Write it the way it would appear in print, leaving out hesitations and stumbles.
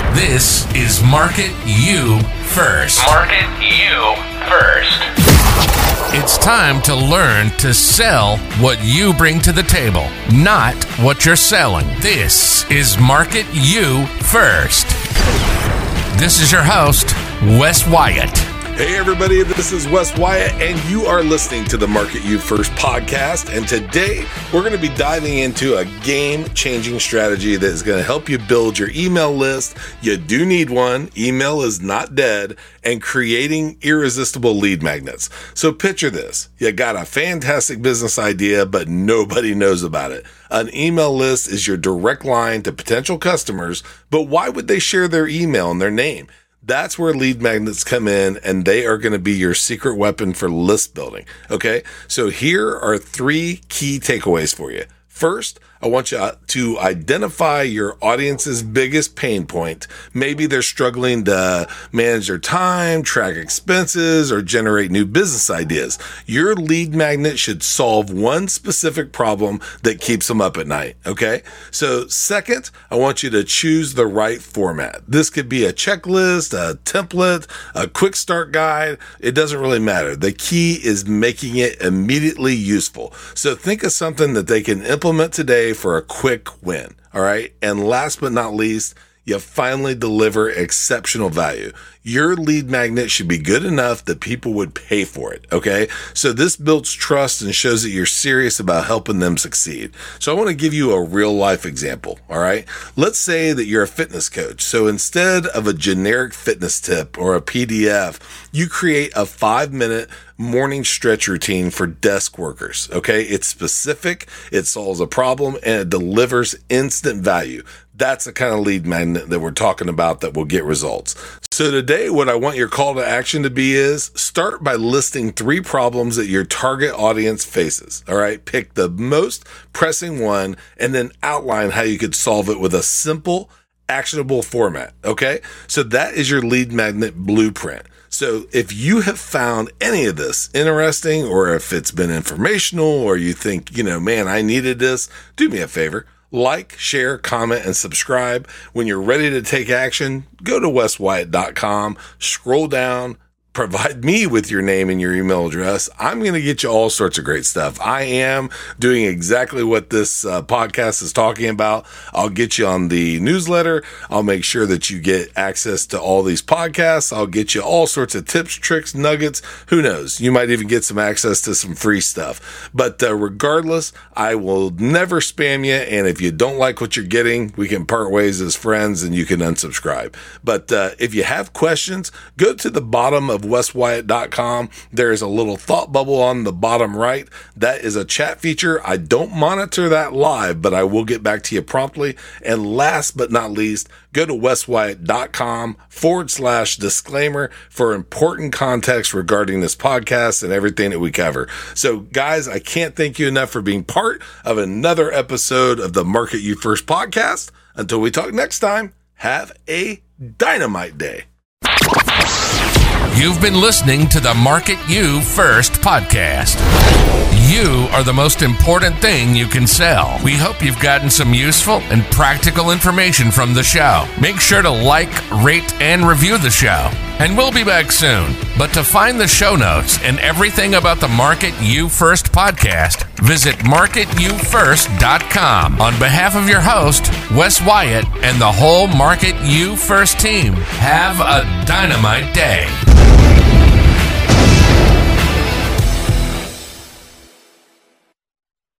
This is Market You First. Market You First. It's time to learn to sell what you bring to the table, not what you're selling. This is Market You First. This is your host, Wes Wyatt. Hey everybody, this is Wes Wyatt, and you are listening to the Market You First podcast. And today we're going to be diving into a game-changing strategy that is going to help you build your email list. You do need one. Email is not dead. And creating irresistible lead magnets. So picture this. You got a fantastic business idea, but nobody knows about it. An email list is your direct line to potential customers, but why would they share their email and their name? That's where lead magnets come in, and they are going to be your secret weapon for list building. Okay, so here are 3 key takeaways for you. First, I want you to identify your audience's biggest pain point. Maybe they're struggling to manage their time, track expenses, or generate new business ideas. Your lead magnet should solve one specific problem that keeps them up at night, okay? So second, I want you to choose the right format. This could be a checklist, a template, a quick start guide. It doesn't really matter. The key is making it immediately useful. So think of something that they can implement today for a quick win. All right. And last but not least, you finally deliver exceptional value. Your lead magnet should be good enough that people would pay for it. Okay. So this builds trust and shows that you're serious about helping them succeed. So I want to give you a real life example. All right. Let's say that you're a fitness coach. So instead of a generic fitness tip or a PDF, you create a 5-minute morning stretch routine for desk workers. Okay. It's specific. It solves a problem and it delivers instant value. That's the kind of lead magnet that we're talking about that will get results. So today, what I want your call to action to be is start by listing 3 problems that your target audience faces. All right. Pick the most pressing one and then outline how you could solve it with a simple, actionable format. Okay. So that is your lead magnet blueprint. So if you have found any of this interesting, or if it's been informational, or you think, man, I needed this, do me a favor. Like, share, comment, and subscribe. When you're ready to take action, go to weswyatt.com, scroll down, provide me with your name and your email address. I'm going to get you all sorts of great stuff. I am doing exactly what this podcast is talking about. I'll get you on the newsletter. I'll make sure that you get access to all these podcasts. I'll get you all sorts of tips, tricks, nuggets. Who knows? You might even get some access to some free stuff. But regardless, I will never spam you. And if you don't like what you're getting, we can part ways as friends and you can unsubscribe. But if you have questions, go to the bottom of weswyatt.com. There is a little thought bubble on the bottom right. That is a chat feature. I don't monitor that live, but I will get back to you promptly. And last but not least, go to weswyatt.com/disclaimer for important context regarding this podcast and everything that we cover. So guys, I can't thank you enough for being part of another episode of the Market You First podcast. Until we talk next time, have a dynamite day. You've been listening to the Market You First podcast. You are the most important thing you can sell. We hope you've gotten some useful and practical information from the show. Make sure to like, rate, and review the show. And we'll be back soon. But to find the show notes and everything about the Market You First podcast, visit marketyoufirst.com. On behalf of your host, Wes Wyatt, and the whole Market You First team, have a dynamite day.